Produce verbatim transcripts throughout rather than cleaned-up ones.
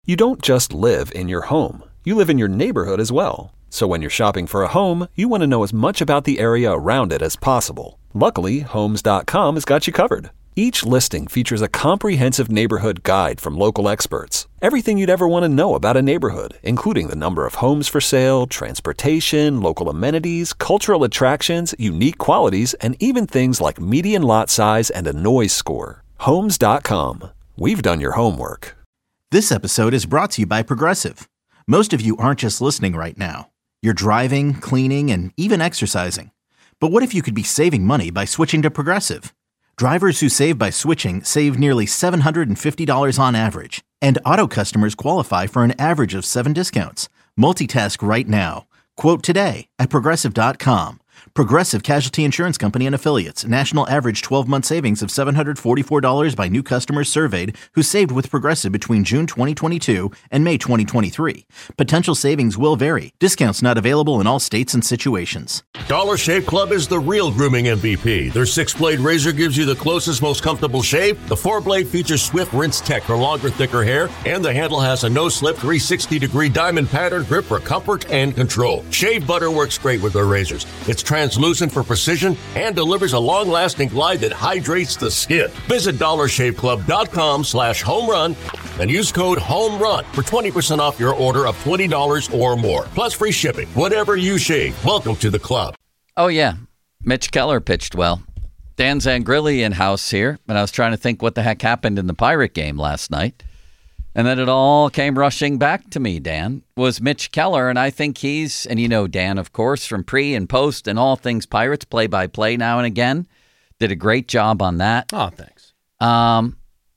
You don't just live in your home. You live in your neighborhood as well. So when you're shopping for a home, you want to know as much about the area around it as possible. Luckily, Homes dot com has got you covered. Each listing features a comprehensive neighborhood guide from local experts. Everything you'd ever want to know about a neighborhood, including the number of homes for sale, transportation, local amenities, cultural attractions, unique qualities, and even things like median lot size and a noise score. Homes dot com. We've done your homework. This episode is brought to you by Progressive. Most of you aren't just listening right now. You're driving, cleaning, and even exercising. But what if you could be saving money by switching to Progressive? Drivers who save by switching save nearly seven hundred fifty dollars on average. And auto customers qualify for an average of seven discounts. Multitask right now. Quote today at Progressive dot com. Progressive Casualty Insurance Company and Affiliates. National average twelve-month savings of seven hundred forty-four dollars by new customers surveyed who saved with Progressive between June twenty twenty-two and May twenty twenty-three. Potential savings will vary. Discounts not available in all states and situations. Dollar Shave Club is the real grooming M V P. Their six-blade razor gives you the closest, most comfortable shave. The four-blade features Swift Rinse Tech for longer, thicker hair. And the handle has a no-slip three hundred sixty degree diamond pattern grip for comfort and control. Shave butter works great with their razors. It's translucent for precision and delivers a long-lasting glide that hydrates the skin. Visit dollar shave club dot com slash home run and use code HOMERUN for twenty percent off your order of twenty dollars or more. Plus free shipping. Whatever you shave, welcome to the club. Oh, yeah. Mitch Keller pitched well. Dan Zangrilli in-house here, and I was trying to think what the heck happened in the Pirate game last night. And then it all came rushing back to me, Dan, was Mitch Keller. And I think he's, and you know Dan, of course, from pre and post and all things Pirates, play-by-play now and again. Did a great job on that. Oh, thanks. Um,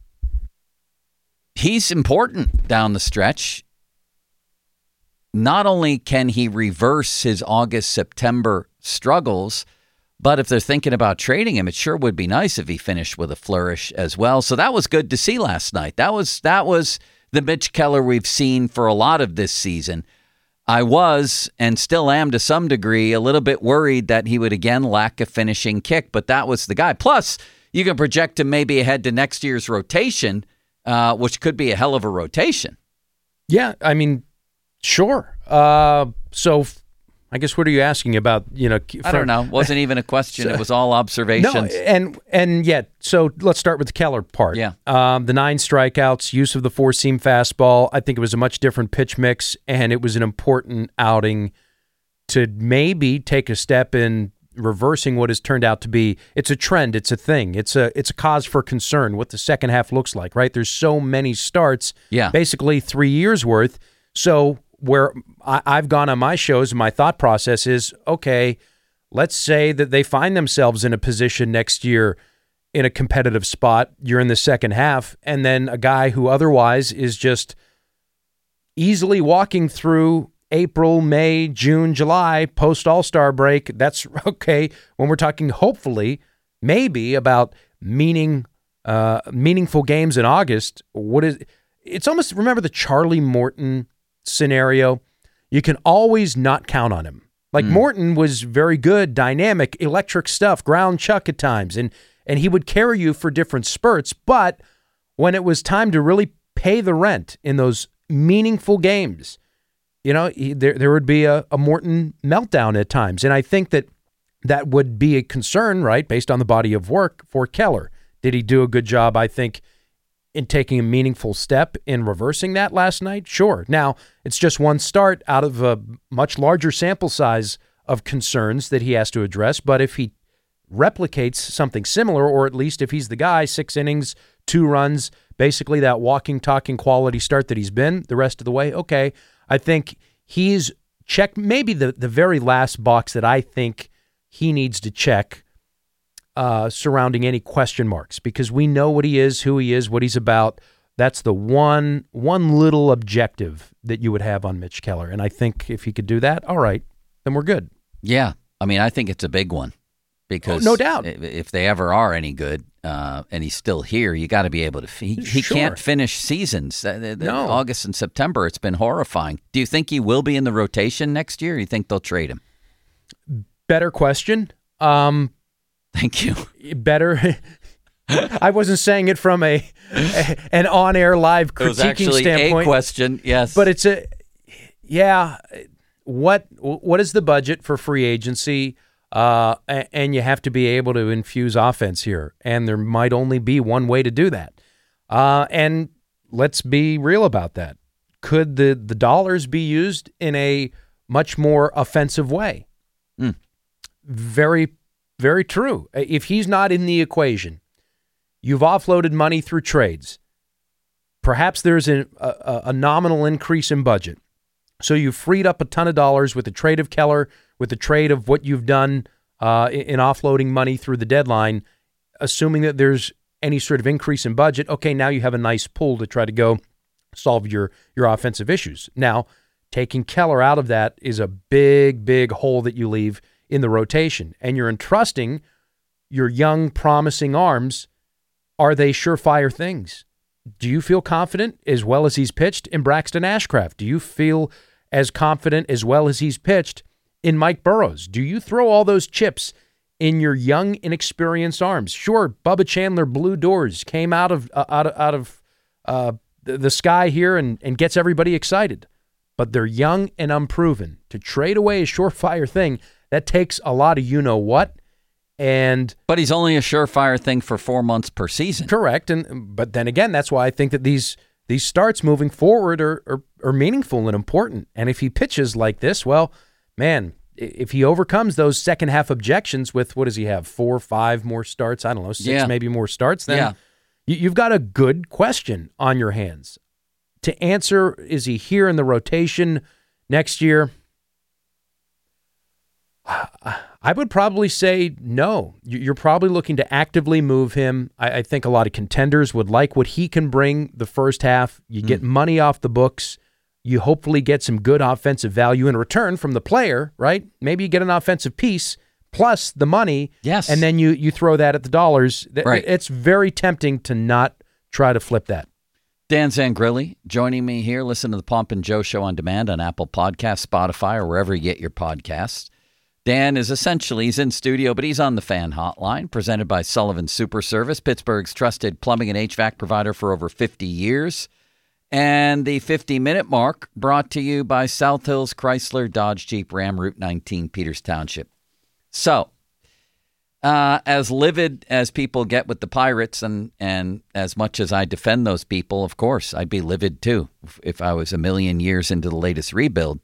he's important down the stretch. Not only can he reverse his August-September struggles, but if they're thinking about trading him, it sure would be nice if he finished with a flourish as well. So that was good to see last night. That was that was the Mitch Keller we've seen for a lot of this season. I was, and still am to some degree, a little bit worried that he would again lack a finishing kick, but that was the guy. Plus, you can project him maybe ahead to next year's rotation, uh, which could be a hell of a rotation. Yeah, I mean, sure. Uh, so... I guess what are you asking about? You know, I don't know. It wasn't even a question. It was all observations. No, and and yet, so let's start with the Keller part. Yeah. Um, the nine strikeouts, use of the four-seam fastball. I think it was a much different pitch mix, and it was an important outing to maybe take a step in reversing what has turned out to be. It's a trend. It's a thing. It's a it's a cause for concern. What the second half looks like. Right. There's so many starts. Yeah. Basically three years worth. So. Where I've gone on my shows, my thought process is, okay, let's say that they find themselves in a position next year in a competitive spot. You're in the second half, and then a guy who otherwise is just easily walking through April, May, June, July, post-All-Star break. That's okay. When we're talking, hopefully, maybe about meaning, uh, meaningful games in August, what is it's almost, remember the Charlie Morton scenario? You can always not count on him. Like mm. Morton was very good, dynamic, electric stuff, ground chuck at times, and and he would carry you for different spurts. But when it was time to really pay the rent in those meaningful games, you know, he, there there would be a, a Morton meltdown at times. And I think that that would be a concern, right, based on the body of work for Keller. Did he do a good job, I think, in taking a meaningful step in reversing that last night? Sure. Now, it's just one start out of a much larger sample size of concerns that he has to address. But if he replicates something similar, or at least if he's the guy, six innings, two runs, basically that walking, talking quality start that he's been the rest of the way, okay, I think he's checked maybe the, the very last box that I think he needs to check Uh, surrounding any question marks, because we know what he is, who he is, what he's about. That's the one one little objective that you would have on Mitch Keller. And I think if he could do that, all right, then we're good. Yeah. I mean, I think it's a big one because oh, no doubt. if they ever are any good uh, and he's still here, you got to be able to, he, he sure. can't finish seasons. Uh, no. August and September, it's been horrifying. Do you think he will be in the rotation next year? Or do you think they'll trade him? Better question. Um, Thank you. Better. I wasn't saying it from a, a an on-air live critiquing it was actually standpoint. A question, yes. But it's a, yeah, what what is the budget for free agency? Uh, and you have to be able to infuse offense here. And there might only be one way to do that. Uh, and let's be real about that. Could the, the dollars be used in a much more offensive way? Mm. Very, very true. If he's not in the equation, you've offloaded money through trades. Perhaps there's a, a, a nominal increase in budget. So you've freed up a ton of dollars with the trade of Keller, with the trade of what you've done uh, in, in offloading money through the deadline, assuming that there's any sort of increase in budget. Okay, now you have a nice pool to try to go solve your, your offensive issues. Now, taking Keller out of that is a big, big hole that you leave in the rotation. And you're entrusting your young, promising arms. Are they surefire things? Do you feel confident as well as he's pitched in Braxton Ashcraft? Do you feel as confident as well as he's pitched in Mike Burrows? Do you throw all those chips in your young, inexperienced arms? Sure, Bubba Chandler blew doors, came out of uh, out of, out of uh, the, the sky here and, and gets everybody excited. But they're young and unproven. To trade away a surefire thing, that takes a lot of you-know-what. And but he's only a surefire thing for four months per season. Correct. And but then again, that's why I think that these these starts moving forward are, are, are meaningful and important. And if he pitches like this, well, man, if he overcomes those second half objections with, what does he have, four or five more starts? I don't know, six yeah. maybe more starts. Then yeah. you, you've got a good question on your hands. To answer, is he here in the rotation next year? I would probably say no. You're probably looking to actively move him. I, I think a lot of contenders would like what he can bring the first half. You get mm. money off the books. You hopefully get some good offensive value in return from the player, right? Maybe you get an offensive piece plus the money. Yes. And then you, you throw that at the dollars. Right. It's very tempting to not try to flip that. Dan Zangrilli joining me here. Listen to the Pomp and Joe Show on demand on Apple Podcasts, Spotify, or wherever you get your podcasts. Dan is essentially, he's in studio, but he's on the Fan Hotline, presented by Sullivan Super Service, Pittsburgh's trusted plumbing and H V A C provider for over fifty years. And the fifty-minute mark brought to you by South Hills Chrysler Dodge Jeep Ram, Route nineteen, Peters Township. So, uh, as livid as people get with the Pirates, and, and as much as I defend those people, of course, I'd be livid too if, if I was a million years into the latest rebuild.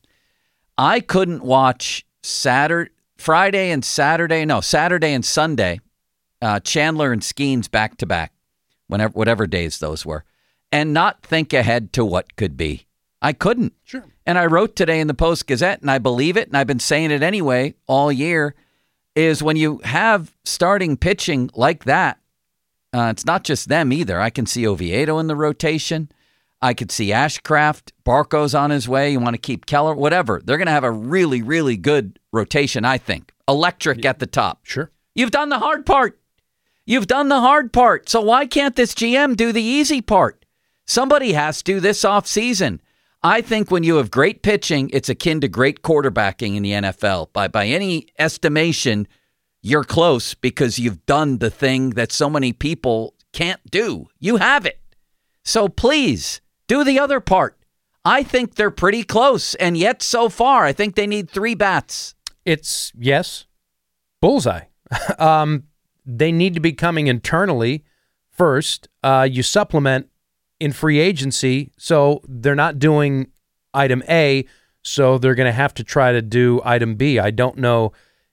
I couldn't watch Saturday, Friday and Saturday, no, Saturday and Sunday, uh, Chandler and Skeens back to back, whenever, whatever days those were, and not think ahead to what could be. I couldn't. Sure. And I wrote today in the Post-Gazette, and I believe it, and I've been saying it anyway all year, is when you have starting pitching like that, uh, it's not just them either. I can see Oviedo in the rotation. I could see Ashcraft, Barco's on his way. You want to keep Keller, whatever. They're going to have a really, really good rotation, I think. Electric at the top. Sure. You've done the hard part. You've done the hard part. So why can't this G M do the easy part? Somebody has to this offseason. I think when you have great pitching, it's akin to great quarterbacking in the N F L. By, by any estimation, you're close because you've done the thing that so many people can't do. You have it. So please, do the other part. I think they're pretty close, and yet so far, I think they need three bats. It's, yes, bullseye. um, they need to be coming internally first. Uh, you supplement in free agency, so they're not doing item A, so they're going to have to try to do item B. I don't know.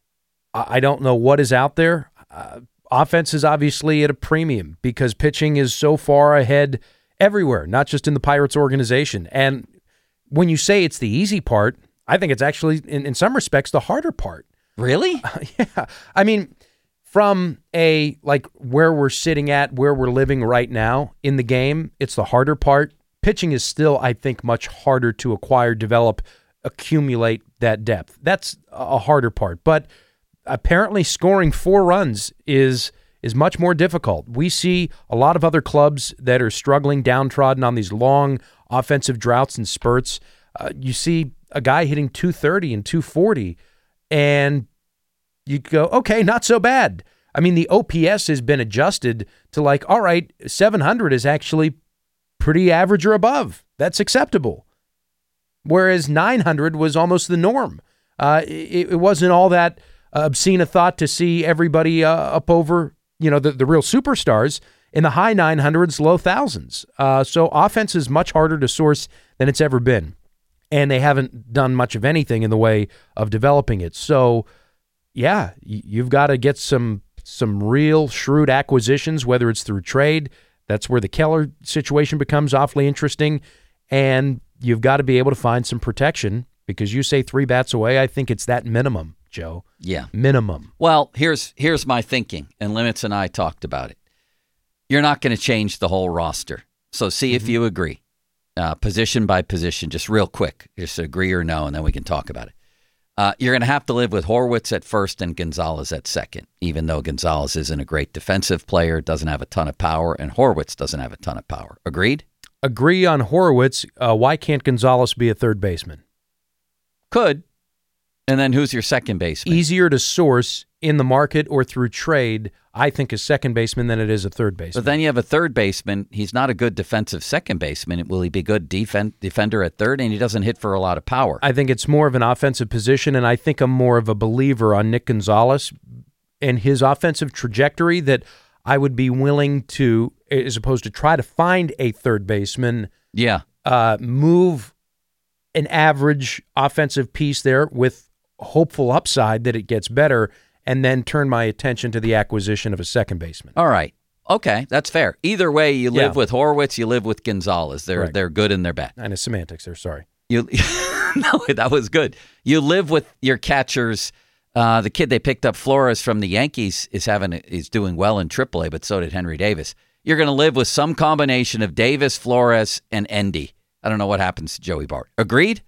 I don't know what is out there. Uh, offense is obviously at a premium because pitching is so far ahead everywhere, not just in the Pirates organization. And when you say it's the easy part, I think it's actually, in, in some respects, the harder part. Really? Uh, yeah. I mean, from a, like, where we're sitting at, where we're living right now in the game, it's the harder part. Pitching is still, I think, much harder to acquire, develop, accumulate that depth. That's a harder part. But apparently scoring four runs is is much more difficult. We see a lot of other clubs that are struggling, downtrodden on these long offensive droughts and spurts. Uh, you see a guy hitting two thirty and two forty, and you go, okay, not so bad. I mean, the O P S has been adjusted to like, all right, seven hundred is actually pretty average or above. That's acceptable. Whereas nine hundred was almost the norm. Uh, it, it wasn't all that obscene a thought to see everybody uh, up over, you know, the, the real superstars in the high nine hundreds, low thousands. Uh, so offense is much harder to source than it's ever been. And they haven't done much of anything in the way of developing it. So, yeah, you've got to get some some real shrewd acquisitions, whether it's through trade. That's where the Keller situation becomes awfully interesting. And you've got to be able to find some protection because you say three bats away. I think it's that minimum, Joe. Yeah. Minimum. Well, here's here's my thinking, and Limits and I talked about it. You're not going to change the whole roster. So see mm-hmm. if you agree. Uh, position by position, just real quick. Just agree or no, and then we can talk about it. Uh, you're going to have to live with Horwitz at first and Gonzalez at second, even though Gonzalez isn't a great defensive player, doesn't have a ton of power, and Horwitz doesn't have a ton of power. Agreed? Agree on Horwitz. Uh, why can't Gonzalez be a third baseman? Could. And then who's your second baseman? Easier to source in the market or through trade, I think, a second baseman than it is a third baseman. But then you have a third baseman. He's not a good defensive second baseman. Will he be good defen- defender at third? And he doesn't hit for a lot of power. I think it's more of an offensive position, and I think I'm more of a believer on Nick Gonzalez and his offensive trajectory that I would be willing to, as opposed to try to find a third baseman, yeah, uh, move an average offensive piece there with hopeful upside that it gets better, and then turn my attention to the acquisition of a second baseman. All right. Okay, that's fair. Either way, you live Yeah. with Horwitz, you live with Gonzalez. They're Right. they're good and they're bad. And it's semantics there, sorry. You No, that was good. You live with your catchers. Uh, the kid they picked up, Flores from the Yankees, is having is doing well in triple A, but so did Henry Davis. You're going to live with some combination of Davis, Flores, and Endy. I don't know what happens to Joey Bart. Agreed?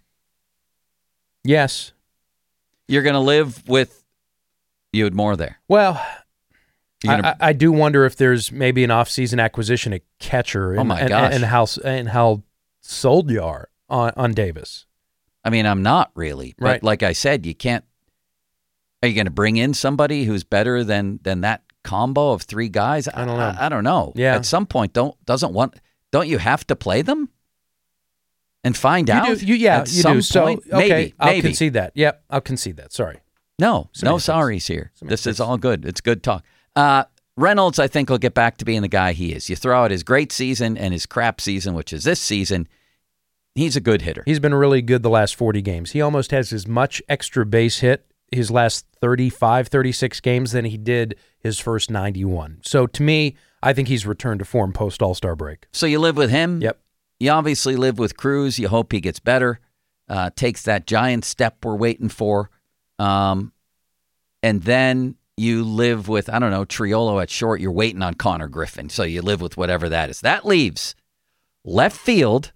Yes. You're going to live with you had more there. Well, You're I, gonna, I I do wonder if there's maybe an off-season acquisition, a catcher, and, Oh my and, gosh. and how and how sold you are on, on Davis. I mean, I'm not really. But Right. like I said, you can't. Are you going to bring in somebody who's better than than that combo of three guys? I don't know. I, I don't know. Yeah. At some point, don't doesn't want don't you have to play them and find You out? do, you, yeah, at you some do. So point? okay, maybe, I'll maybe. concede that. Yep, I'll concede that. Sorry. No, no Semantics. sorries here. This is Semantics. all good. It's good talk. Uh, Reynolds, I think, will get back to being the guy he is. You throw out his great season and his crap season, which is this season. He's a good hitter. He's been really good the last forty games. He almost has as much extra base hit his last thirty-five, thirty-six games than he did his first ninety-one. So to me, I think he's returned to form post All-Star break. So you live with him. Yep. You obviously live with Cruz. You hope he gets better, uh, takes that giant step we're waiting for. Um, and then you live with, I don't know, Triolo at short. You're waiting on Connor Griffin. So you live with whatever that is. That leaves left field,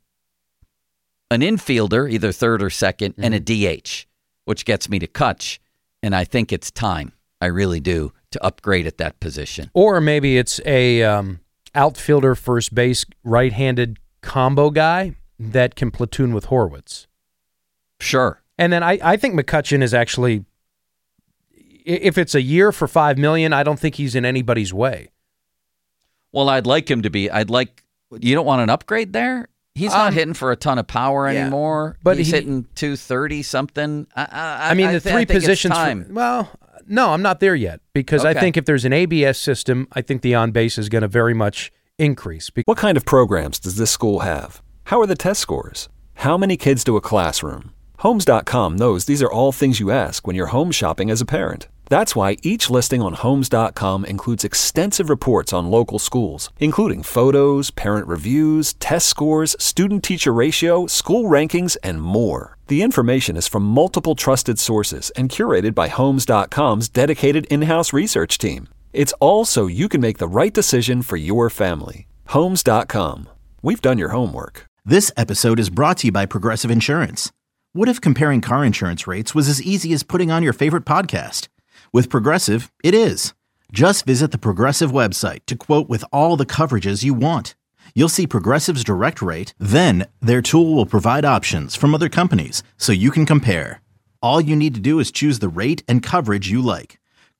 an infielder, either third or second, mm-hmm. and a D H, which gets me to Kutch. And I think it's time, I really do, to upgrade at that position. Or maybe it's a um, outfielder, first base, right-handed combo guy that can platoon with Horwitz. Sure. And then I, I think McCutcheon is actually, if it's a year for five million dollars, I don't think he's in anybody's way. Well, I'd like him to be. I'd like. You don't want an upgrade there. He's not Um, hitting for a ton of power yeah, anymore. but he's he- hitting two thirty something. I, I, I mean, I the th- three I think it's positions. time. For, well, no, I'm not there yet because I Okay. think if there's an A B S system, I think the on base is going to very much increase. Be- What kind of programs does this school have? How are the test scores? How many kids do a classroom? Homes dot com knows these are all things you ask when you're home shopping as a parent. That's why each listing on Homes dot com includes extensive reports on local schools, including photos, parent reviews, test scores, student-teacher ratio, school rankings, and more. The information is from multiple trusted sources and curated by Homes dot com's dedicated in-house research team. It's all so you can make the right decision for your family. Homes dot com. We've done your homework. This episode is brought to you by Progressive Insurance. What if comparing car insurance rates was as easy as putting on your favorite podcast? With Progressive, it is. Just visit the Progressive website to quote with all the coverages you want. You'll see Progressive's direct rate, then their tool will provide options from other companies so you can compare. All you need to do is choose the rate and coverage you like.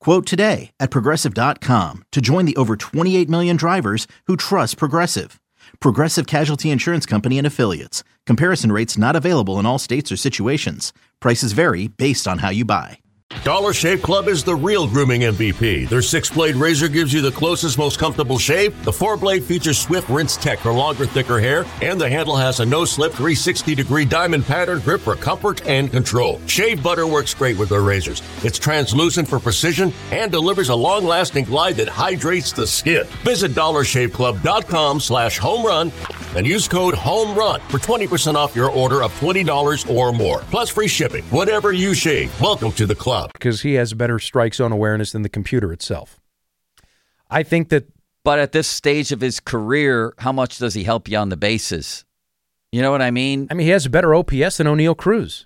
Quote today at Progressive dot com to join the over twenty-eight million drivers who trust Progressive. Progressive Casualty Insurance Company and Affiliates. Comparison rates not available in all states or situations. Prices vary based on how you buy. Dollar Shave Club is the real grooming M V P. Their six-blade razor gives you the closest, most comfortable shave. The four-blade features swift rinse tech for longer, thicker hair. And the handle has a no-slip three sixty degree diamond pattern grip for comfort and control. Shave butter works great with their razors. It's translucent for precision and delivers a long-lasting glide that hydrates the skin. Visit dollar shave club dot com slash home run and use code HOMERUN for twenty percent off your order of twenty dollars or more. Plus free shipping. Whatever you shave, welcome to the club. Because he has better strike zone awareness than the computer itself. I think that... But at this stage of his career, how much does he help you on the bases? You know what I mean? I mean, he has a better O P S than O'Neal Cruz.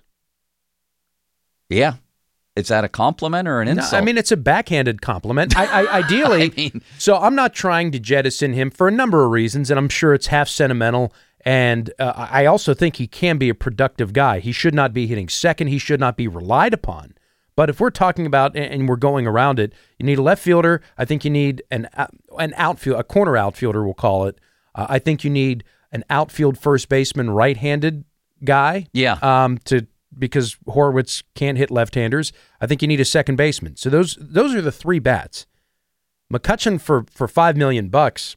Yeah. Is that a compliment or an insult? No, I mean, it's a backhanded compliment. I, I, ideally, I mean, so I'm not trying to jettison him for a number of reasons, and I'm sure it's half sentimental. And uh, I also think he can be a productive guy. He should not be hitting second. He should not be relied upon. But if we're talking about, and we're going around it, you need a left fielder. I think you need an an outfield, a corner outfielder, we'll call it. Uh, I think you need an outfield first baseman, right-handed guy. Yeah. Um. To because Horwitz can't hit left-handers. I think you need a second baseman. So those those are the three bats. McCutchen for for five million bucks.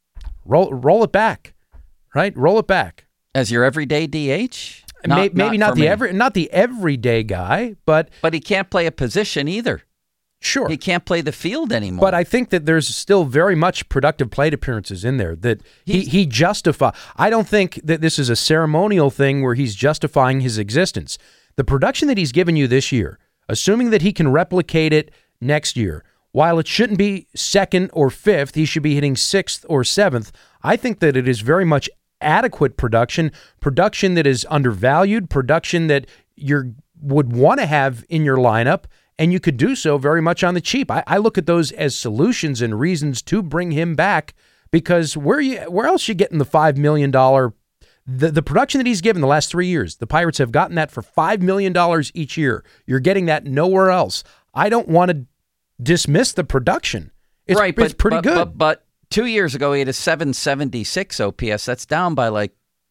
Roll roll it back, right? Roll it back as your everyday D H. Not, maybe maybe not, not the me. every not the everyday guy, but but he can't play a position either. Sure, he can't play the field anymore. But I think that there's still very much productive plate appearances in there that he he justify. I don't think that this is a ceremonial thing where he's justifying his existence. The production that he's given you this year, assuming that he can replicate it next year, while it shouldn't be second or fifth, he should be hitting sixth or seventh. I think that it is very much adequate production, production that is undervalued, production that you would want to have in your lineup, and you could do so very much on the cheap. I, I look at those as solutions and reasons to bring him back, because where you where else you getting the five million dollars, the, the production that he's given the last three years, the Pirates have gotten that for five million dollars each year. You're getting that nowhere else. I don't want to dismiss the production. It's, right, it's but, pretty but, good. But, but two years ago, he had a seven seventy-six O P S. That's down by like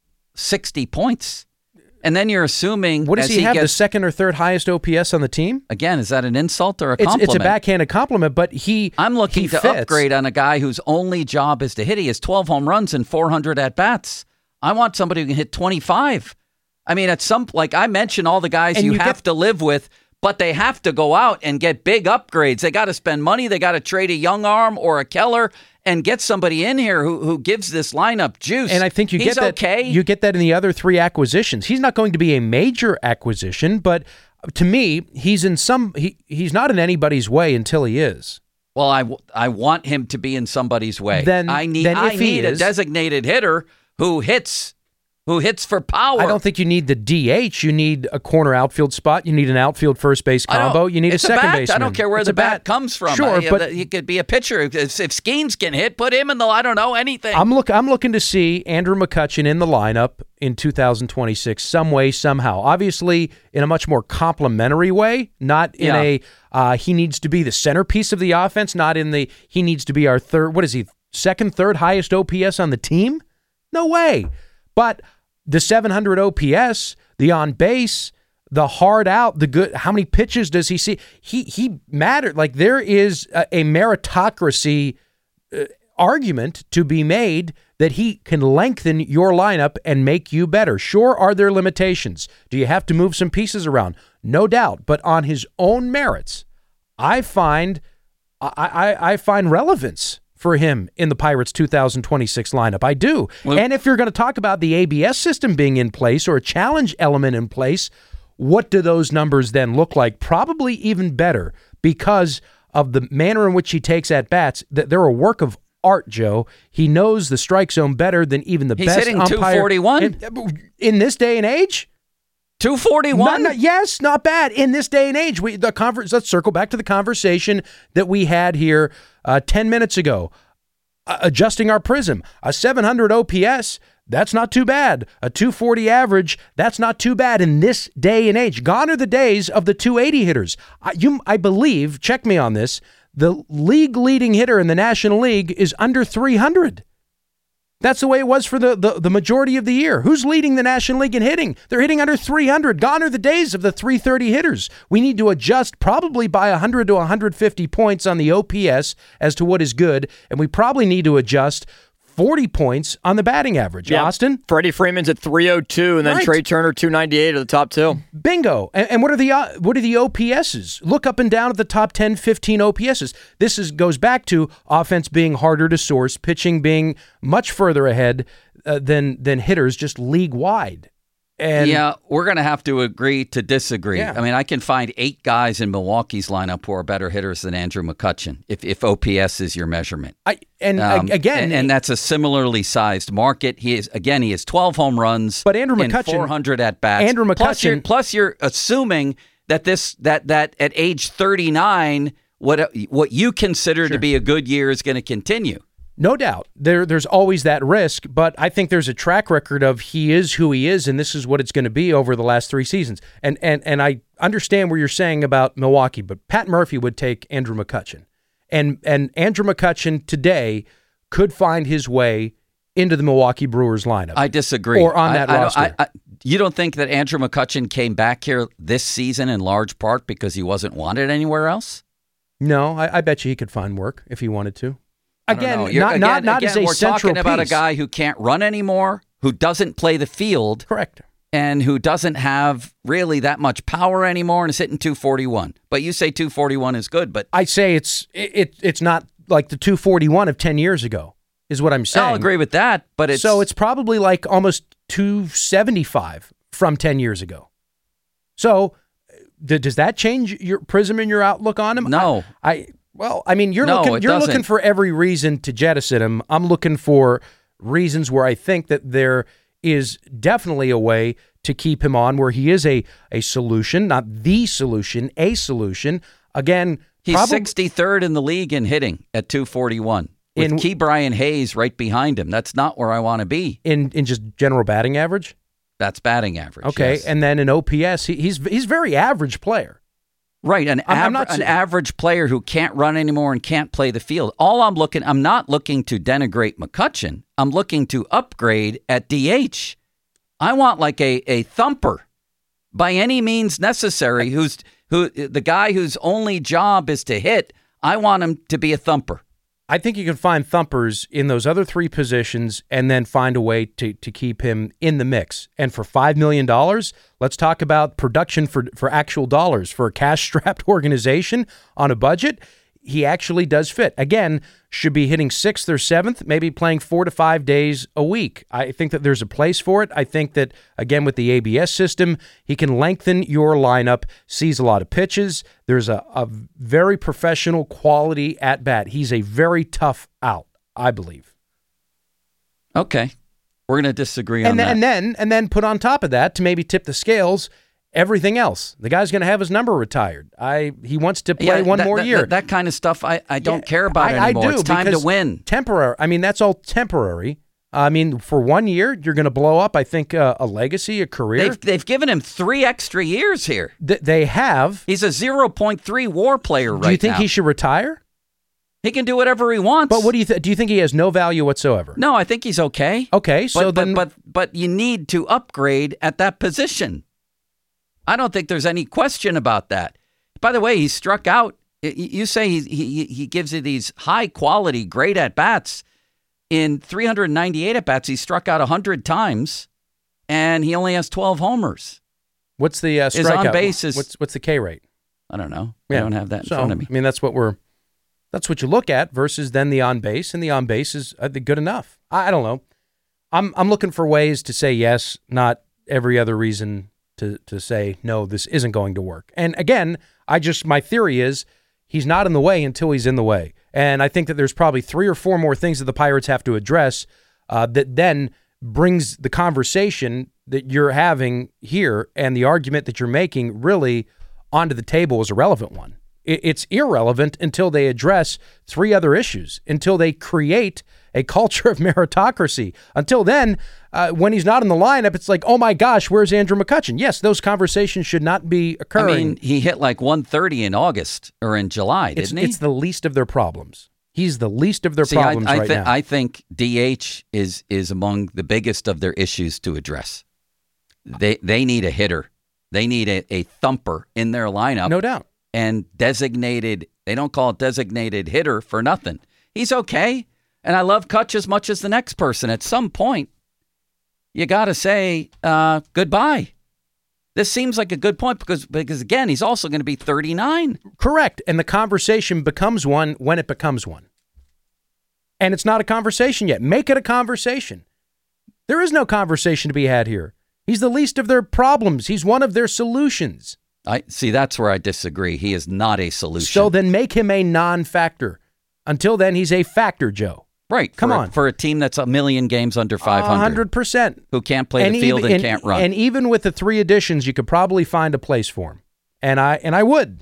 sixty points. And then you're assuming... What does he, he have, gets, the second or third highest O P S on the team? Again, is that an insult or a it's, compliment? It's a backhanded compliment, but he I'm looking he to fits. upgrade on a guy whose only job is to hit. He has twelve home runs and four hundred at-bats. I want somebody who can hit twenty-five. I mean, at some... Like, I mentioned all the guys you, you have get, to live with, but they have to go out and get big upgrades. They got to spend money. They got to trade a young arm or a Keller and get somebody in here who who gives this lineup juice. And I think you He's get that. Okay. You get that in the other three acquisitions. He's not going to be a major acquisition, but to me, he's in some. He he's not in anybody's way until he is. Well, I, I want him to be in somebody's way. Then I need then I if he need is, a designated hitter who hits. Who hits for power? I don't think you need the D H. You need a corner outfield spot. You need an outfield first base combo. You need it's a second a bat. baseman. I don't care where it's the bat, bat comes from. Sure, I, but he could be a pitcher. If, if Skeens can hit, put him in the. I don't know anything. I'm look. I'm looking to see Andrew McCutchen in the lineup in two thousand twenty-six, some way, somehow. Obviously, in a much more complimentary way, not in yeah. a. Uh, he needs to be the centerpiece of the offense, not in the. He needs to be our third. What is he? Second, third highest O P S on the team? No way. But the seven hundred O P S, the on base, the hard out, the good. How many pitches does he see? He he mattered. Like there is a, a meritocracy uh, argument to be made that he can lengthen your lineup and make you better. Sure, are there limitations? Do you have to move some pieces around? No doubt. But on his own merits, I find I I, I find relevance for him in the Pirates two thousand twenty-six lineup. I do. Well, and if you're going to talk about the A B S system being in place or a challenge element in place, what do those numbers then look like? Probably even better because of the manner in which he takes at bats. They're a work of art, Joe. He knows the strike zone better than even the He's best hitting umpire. two forty-one? In, in this day and age? two forty-one? Not, not, yes, not bad. In this day and age, we the conference. Let's circle back to the conversation that we had here uh, ten minutes ago. Uh, adjusting our prism, a seven hundred O P S. That's not too bad. A two forty average, that's not too bad in this day and age. Gone are the days of the two eighty hitters. I, you, I believe, check me on this, the league leading hitter in the National League is under three hundred. That's the way it was for the, the, the majority of the year. Who's leading the National League in hitting? They're hitting under three hundred. Gone are the days of the three thirty hitters. We need to adjust probably by one hundred to one hundred fifty points on the O P S as to what is good, and we probably need to adjust forty points on the batting average. Yeah. Austin? Freddie Freeman's at three oh two, and then Right. Trey Turner two ninety-eight are the top two. Bingo. And, and what are the uh, what are the O P S's? Look up and down at the top ten, fifteen O P S's. This is goes back to offense being harder to source, pitching being much further ahead uh, than than hitters just league wide. And yeah, we're going to have to agree to disagree. Yeah. I mean, I can find eight guys in Milwaukee's lineup who are better hitters than Andrew McCutchen, if, if O P S is your measurement. I and Um, a- again, and, and that's a similarly sized market. He is again, he has twelve home runs, But Andrew and McCutchen- four hundred at bats. Andrew plus you're, McCutchen- plus you're assuming that this that that at age thirty-nine, what what you consider to be a good year is going to continue. no doubt, there there's always that risk, but I think there's a track record of he is who he is, and this is what it's going to be over the last three seasons. And and and I understand what you're saying about Milwaukee, but Pat Murphy would take Andrew McCutchen, and and Andrew McCutchen today could find his way into the Milwaukee Brewers lineup. I disagree. Or on that I, I don't- roster. I, I, you don't think that Andrew McCutchen came back here this season in large part because he wasn't wanted anywhere else? no, I, I bet you he could find work if he wanted to. I don't Again, know. You're- not again, not not again, as a we're central talking about a piece. guy who can't run anymore, who doesn't play the field, Correct. and who doesn't have really that much power anymore and is hitting two forty-one. But you say two forty-one is good, but I say it's it, it it's not like the two forty-one of ten years ago, is what I'm saying. I'll agree with that. But it's so it's probably like almost two seventy-five from ten years ago. So d- does that change your prism and your outlook on him? No. I, I well, I mean, you're No, looking it you're doesn't. looking for every reason to jettison him. I'm looking for reasons where I think that there is definitely a way to keep him on, where he is a a solution, not the solution, a solution. Again, he's probab- sixty-third in the league in hitting at two forty-one. With In- Key Brian Hayes right behind him. That's not where I want to be. in in just general batting average. That's batting average. Okay, yes. and then in O P S, he, he's he's very average player. Right, an, I'm- I'm aver- not an sa- average player who can't run anymore and can't play the field. All I'm looking, I'm not looking to denigrate McCutchen. I'm looking to upgrade at D H. I want like a, a thumper by any means necessary. Who's who? The guy whose only job is to hit. I want him to be a thumper. I think you can find thumpers in those other three positions and then find a way to to keep him in the mix. And for five million dollars, let's talk about production for, for actual dollars. For a cash-strapped organization on a budget, he actually does fit. Again, should be hitting sixth or seventh, maybe playing four to five days a week. I think that there's a place for it. I think that, again, with the A B S system, he can lengthen your lineup, sees a lot of pitches. There's a, a very professional quality at bat. He's a very tough out, I believe. Okay, we're going to disagree on And then, that. and then and then put on top of that, to maybe tip the scales, everything else. The guy's going to have his number retired. I He wants to play Yeah, one that- more that, year. That, that kind of stuff, I, I don't Yeah, care about I, anymore. I do, it's time to because win. Temporary. I mean, that's all temporary. I mean, for one year, you're going to blow up, I think, uh, a legacy, a career. They've, they've given him three extra years here. Th- they have. He's a zero point three WAR player right now. Do you think he should retire? He can do whatever he wants. But what do you th- do? You think he has no value whatsoever? No, I think he's okay. Okay, so but, then, but, but but you need to upgrade at that position. I don't think there's any question about that. By the way, he struck out. y- y- You say he he he gives you these high quality, great at bats. In three hundred ninety-eight at bats, he struck out one hundred times, and he only has twelve homers. what's the uh, His strikeout? on base is- what's what's the K rate? I don't know. I don't have that in so, front of me. I mean, that's what we're that's what you look at versus then the on base, and the on base is I think good enough. I, I don't know. I'm I'm looking for ways to say yes, not every other reason to to say no. This isn't going to work. And again, I just my theory is he's not in the way until he's in the way. And I think that there's probably three or four more things that the Pirates have to address uh, that then brings the conversation that you're having here and the argument that you're making really onto the table as a relevant one. It, it's irrelevant until they address three other issues, until they create a culture of meritocracy. Until then, uh, when he's not in the lineup, it's like, oh my gosh, where's Andrew McCutchen? Yes, those conversations should not be occurring. I mean, he hit like one thirty in August or in July, didn't it's, he? It's the least of their problems. He's the least of their See, problems I, I right th- now. I think D H is is among the biggest of their issues to address. They they need a hitter. They need a, a thumper in their lineup. No doubt. And designated, they don't call it designated hitter for nothing. He's okay. And I love Kutch as much as the next person. At some point, you got to say uh, goodbye. This seems like a good point because, because again, he's also going to be thirty-nine. Correct. And the conversation becomes one when it becomes one. And it's not a conversation yet. Make it a conversation. There is no conversation to be had here. He's the least of their problems. He's one of their solutions. I see. That's where I disagree. He is not a solution. So then make him a non-factor. Until then, he's a factor, Joe. Right. Come for, on. For a team that's a million games under five hundred. one hundred percent. Who can't play the field even, and, and can't run. And even with the three additions, you could probably find a place for him. And I and I would.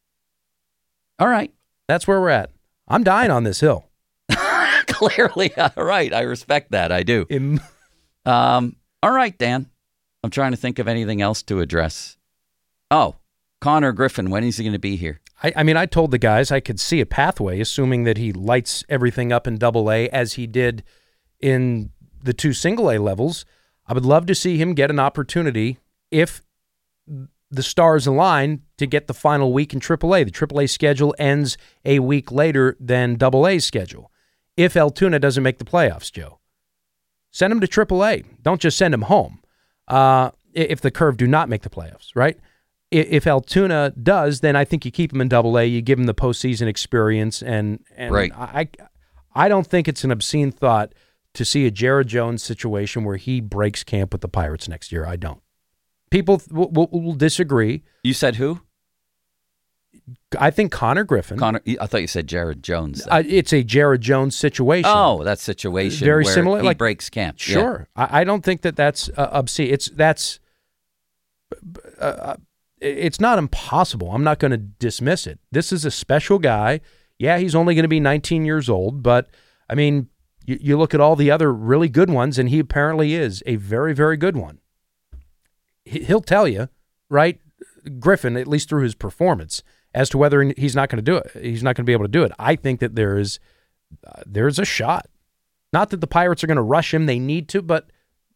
All right. That's where we're at. I'm dying on this hill. Clearly. All right. I respect that. I do. Im- um. All right, Dan. I'm trying to think of anything else to address. Oh, Connor Griffin. When is he going to be here? I, I mean, I told the guys I could see a pathway, assuming that he lights everything up in double A as he did in the two single A levels. I would love to see him get an opportunity if the stars align to get the final week in triple A. The triple A schedule ends a week later than double A's schedule. If Altoona doesn't make the playoffs, Joe, send him to triple A. Don't just send him home. Uh, if the Curve do not make the playoffs, right? If Altoona does, then I think you keep him in double A. You give him the postseason experience. And, and right. I, I don't think it's an obscene thought to see a Jared Jones situation where he breaks camp with the Pirates next year. I don't. People will, will, will disagree. You said who? I think Connor Griffin. Connor. I thought you said Jared Jones. Uh, it's a Jared Jones situation. Oh, that situation very where similar. He like, breaks camp. Sure. Yeah. I, I don't think that that's uh, obscene. It's that's. Uh, it's not impossible. I'm not going to dismiss it. This is a special guy. Yeah, he's only going to be nineteen years old, but I mean, you, you look at all the other really good ones, and he apparently is a very, very good one. He, he'll tell you, right, Griffin, at least through his performance, as to whether he's not going to do it. He's not going to be able to do it. I think that there is uh, there's a shot. Not that the Pirates are going to rush him. They need to, but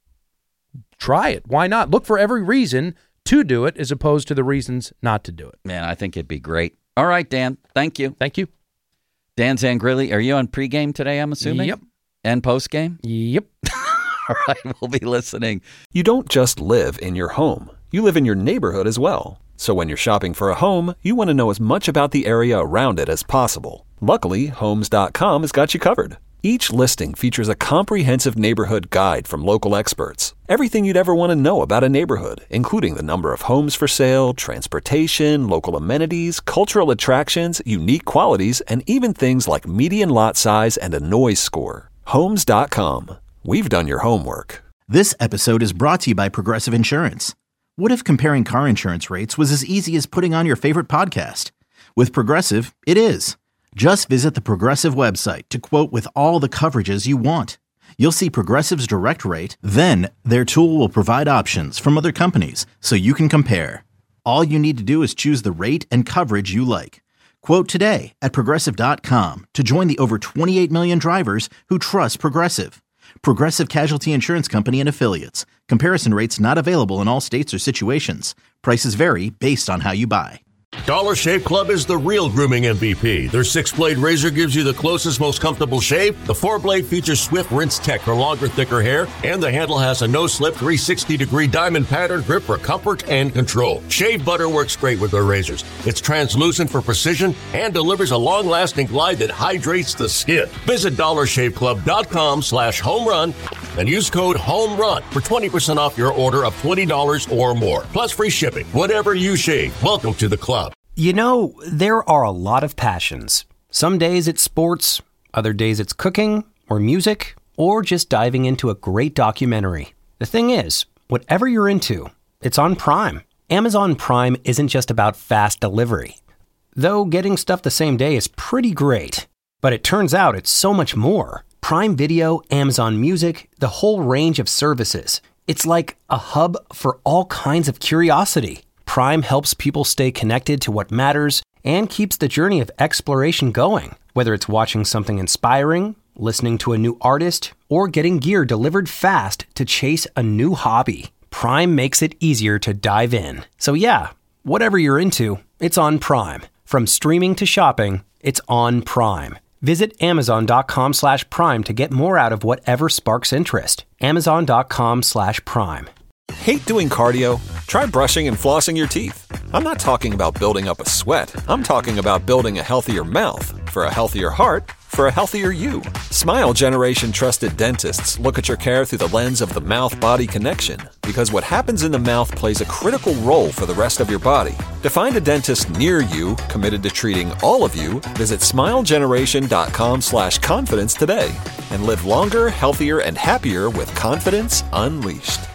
try it. Why not? Look for every reason to do it as opposed to the reasons not to do it. Man, I think it'd be great. All right, Dan. Thank you. Thank you. Dan Zangrilli, are you on pregame today, I'm assuming? Yep. And postgame? Yep. All right, we'll be listening. You don't just live in your home. You live in your neighborhood as well. So when you're shopping for a home, you want to know as much about the area around it as possible. Luckily, Homes dot com has got you covered. Each listing features a comprehensive neighborhood guide from local experts. Everything you'd ever want to know about a neighborhood, including the number of homes for sale, transportation, local amenities, cultural attractions, unique qualities, and even things like median lot size and a noise score. Homes dot com. We've done your homework. This episode is brought to you by Progressive Insurance. What if comparing car insurance rates was as easy as putting on your favorite podcast? With Progressive, it is. Just visit the Progressive website to quote with all the coverages you want. You'll see Progressive's direct rate, then their tool will provide options from other companies so you can compare. All you need to do is choose the rate and coverage you like. Quote today at Progressive dot com to join the over twenty-eight million drivers who trust Progressive. Progressive Casualty Insurance Company and Affiliates. Comparison rates not available in all states or situations. Prices vary based on how you buy. Dollar Shave Club is the real grooming M V P. Their six-blade razor gives you the closest, most comfortable shave. The four-blade features Swift Rinse Tech for longer, thicker hair. And the handle has a no-slip three hundred sixty degree diamond pattern grip for comfort and control. Shave butter works great with their razors. It's translucent for precision and delivers a long-lasting glide that hydrates the skin. Visit dollar shave club dot com slash home run and use code HOMERUN for twenty percent off your order of twenty dollars or more. Plus free shipping. Whatever you shave, welcome to the club. You know, there are a lot of passions. Some days it's sports, other days it's cooking, or music, or just diving into a great documentary. The thing is, whatever you're into, it's on Prime. Amazon Prime isn't just about fast delivery. though getting stuff the same day is pretty great. But it turns out it's so much more. Prime Video, Amazon Music, the whole range of services. It's like a hub for all kinds of curiosity. Prime helps people stay connected to what matters and keeps the journey of exploration going. Whether it's watching something inspiring, listening to a new artist, or getting gear delivered fast to chase a new hobby, Prime makes it easier to dive in. So yeah, whatever you're into, it's on Prime. From streaming to shopping, it's on Prime. Visit amazon.com slash prime to get more out of whatever sparks interest. Amazon.com slash prime. Hate doing cardio? Try brushing and flossing your teeth. I'm not talking about building up a sweat. I'm talking about building a healthier mouth. For a healthier heart, for a healthier you. Smile Generation trusted dentists look at your care through the lens of the mouth-body connection, because what happens in the mouth plays a critical role for the rest of your body. To find a dentist near you committed to treating all of you, visit smilegeneration.com slash confidence today and live longer, healthier, and happier with confidence unleashed.